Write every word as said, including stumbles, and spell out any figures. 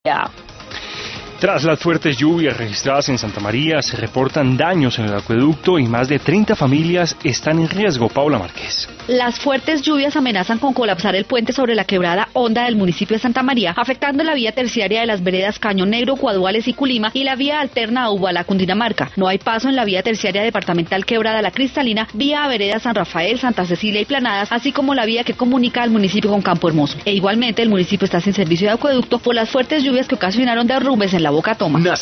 Tras las fuertes lluvias registradas en Santa María, se reportan daños en el acueducto y más de treinta familias están en riesgo. Paula Márquez. Las fuertes lluvias amenazan con colapsar el puente sobre la quebrada Honda del municipio de Santa María, afectando la vía terciaria de las veredas Caño Negro, Guaduales y Culima y la vía alterna a Ubalá, Cundinamarca. No hay paso en la vía terciaria departamental Quebrada La Cristalina, vía a veredas San Rafael, Santa Cecilia y Planadas, así como la vía que comunica al municipio con Campo Hermoso. E igualmente el municipio está sin servicio de acueducto por las fuertes lluvias que ocasionaron derrumbes en la Boca Toma.